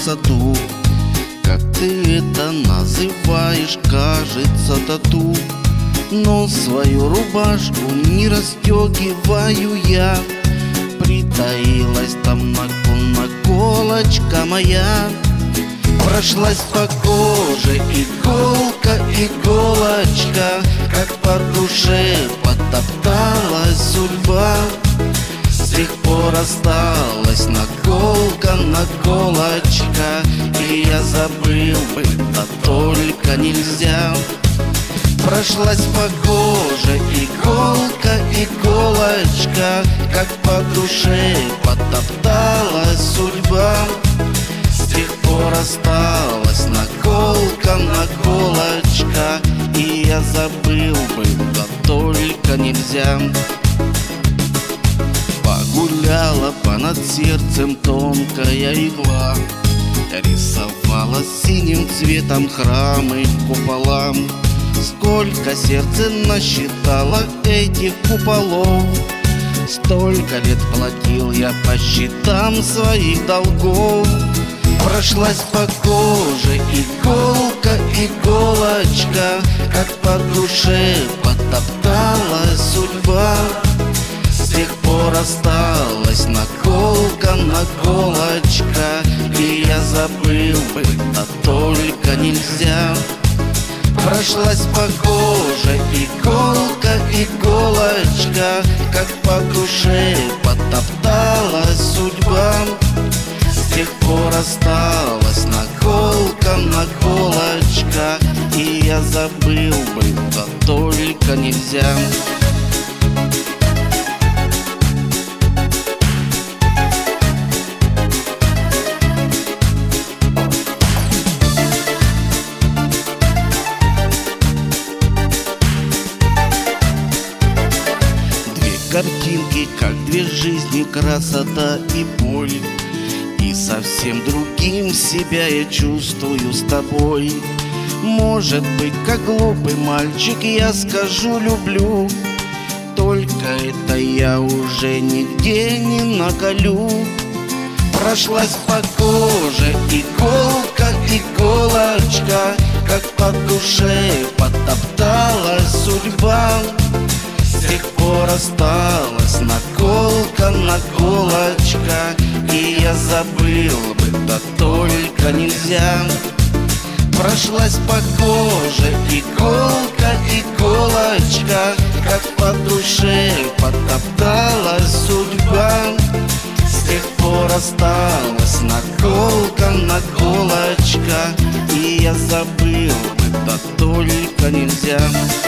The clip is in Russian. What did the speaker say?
красоту. Как ты это называешь, кажется, тату. Но свою рубашку не расстегиваю я. Притаилась там наколочка моя. Прошлась по коже иголка, иголочка, как по душе потопталась судьба. С тех пор осталась наколка, наколочка, и я забыл бы, да только нельзя. Прошлась по коже иголка, иголочка, как по душе потопталась судьба. С тех пор осталась наколка, наколочка, и я забыл бы, да только нельзя. Погуляла понад сердцем тонкая игла, рисовала синим цветом храмы, купола. Сколько сердце насчитало этих куполов, столько лет платил я по счетам своих долгов. Прошлась по коже иголка, иголочка, как по душе потопталась судьба. С тех пор осталась наколка, наколочка, и я забыл бы, да только нельзя. Прошлась по коже иголка, иголочка, как по душе потопталась судьба. С тех пор осталась наколка, наколочка, и я забыл бы, да только нельзя. Картинки, как две жизни, красота и боль. И совсем другим себя я чувствую с тобой. Может быть, как глупый мальчик, я скажу люблю, только это я уже нигде не наколю. Прошлась по коже иголка, иголочка, как по душе потопталась судьба. С тех пор осталась наколка, наколочка, и я забыл бы, да только нельзя. Прошлась по коже иголка, иголочка, как по душе потопталась судьба. С тех пор осталась наколка, наколочка, и я забыл бы, да только нельзя.